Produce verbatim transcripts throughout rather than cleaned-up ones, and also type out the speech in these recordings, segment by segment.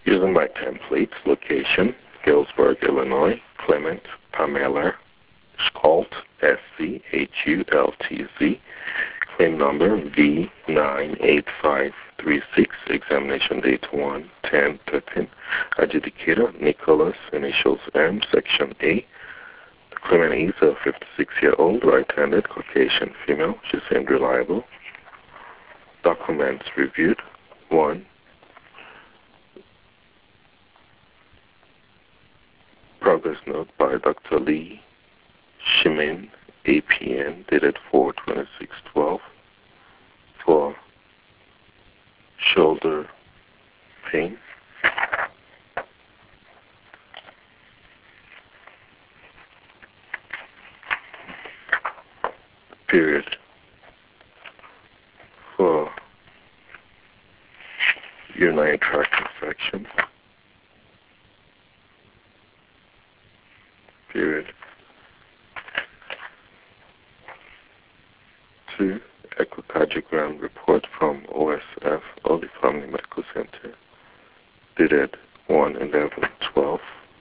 Using my templates, location, Galesburg, Illinois, Clement, Pamela, Schult, S C H U L T Z, claim number V nine eight five three six, examination date one ten thirteen, adjudicator Nicholas, initials M, section A. The claimant is a fifty-six-year-old, right-handed, Caucasian female. She seemed reliable. Documents reviewed. one. Progress note by Doctor Lee Shimin, A P N, dated four twenty-six twelve, for shoulder pain. Period. For urinary tract infection. Period. Two, echocardiogram report from O S F, Holy Family Medical Center, dated one eleven twelve.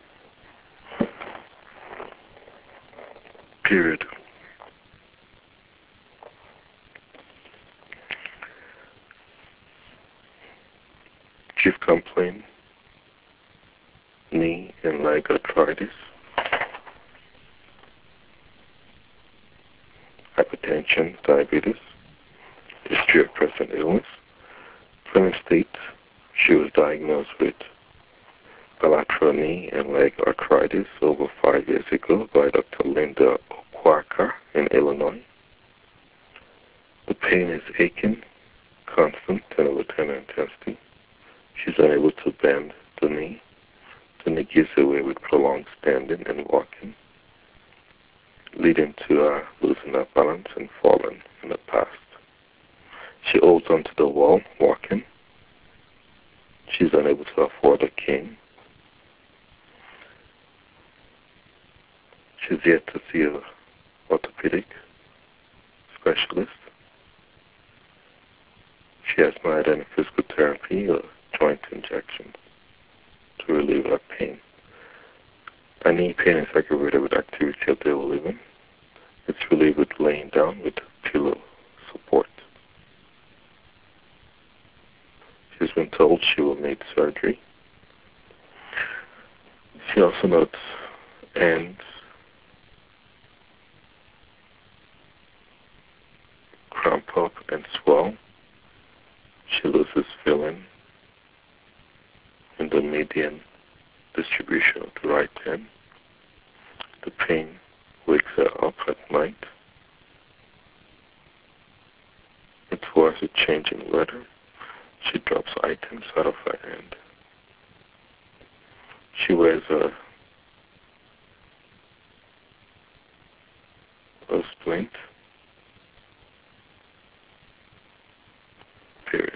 Period. Chief complaint, knee and leg arthritis, hypertension, diabetes, history of present illness. Claimant states she was diagnosed with bilateral knee and leg arthritis over five years ago by Doctor Linda Okwaka in Illinois. The pain is aching, constant, and of a tender intensity. She's unable to bend the knee. The knee gives away with prolonged standing and walking, leading to her losing her balance and falling in the past. She holds onto the wall, walking. She's unable to afford a cane. She's yet to see an orthopedic specialist. She has not had any physical therapy or joint injections to relieve her pain. Her knee pain is aggravated with activity of daily living. It's relieved with laying down with pillow support. She's been told she will need surgery. She also notes ends cramp up and swell. She loses feeling in the median distribution of the right hand. The pain wakes her up at night. It's worse a change in weather. She drops items out of her hand. She wears a, a splint. Period.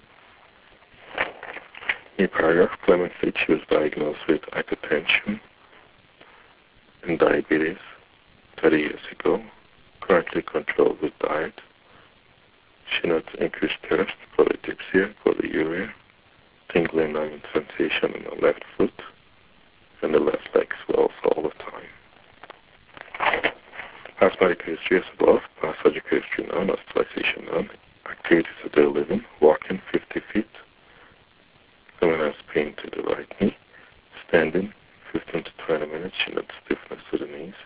In paragraph, Clement said she was diagnosed with hypertension and diabetes thirty years ago, currently controlled with diet. She notes increased thirst, polydipsia, polyuria, tingling numbing sensation in the left foot, and the left leg swells all the time. Past medical history as above, past surgical history none, hospitalization none, activities of daily living, walking fifty feet, Clement has pain to the right knee, standing fifteen to twenty minutes, she notes stiffness to the knees,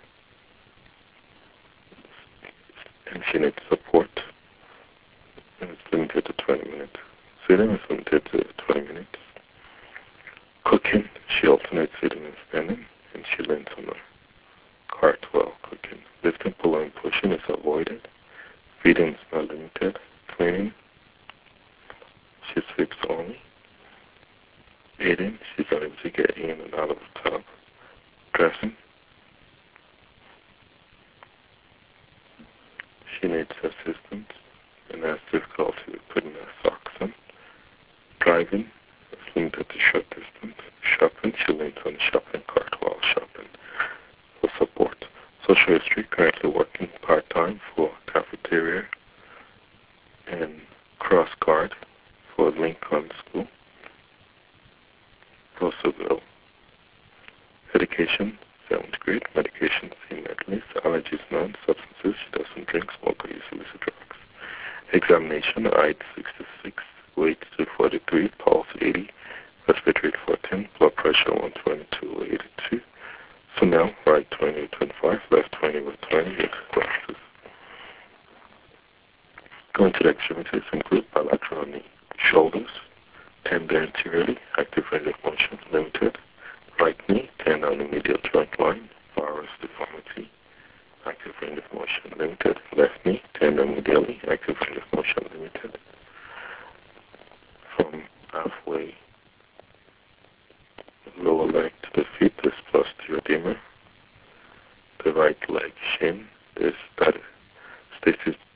and she needs support, and it's limited to twenty minutes. Sitting is limited to twenty minutes. Cooking, she alternates sitting and standing, and she leans on the cart while cooking. Lifting, pulling, pushing is avoided. Feeding is not limited. Cleaning, she sweeps only. Bathing, she's unable to get in and out of the tub. Dressing, she needs assistance and has difficulty with putting her socks on. Driving is limited to short distance. Shopping, she leans on the shopping cart while shopping for support. Social history, currently working part-time for cafeteria and cross guard for Lincoln School. also go. Education, seventh grade. Medication, C medleys. Allergies, none. Substances, she doesn't drink, smoke, or use illicit drugs. Examination, height sixty-six, weight two forty-three, pulse eighty, respiratory rate fourteen, blood pressure one twenty-two eighty-two. So now, right twenty with twenty-five, left twenty with twenty, with glasses. Going to the extremities include bilateral knee, shoulders, tender anteriorly, active range of motion, limited. Right knee, tend on the medial joint line, varus deformity, active range of motion, limited. Left knee, tend on medially, active range of motion, limited. From halfway lower leg to the feet, there's plastioedema. The right leg shin, there's that stasis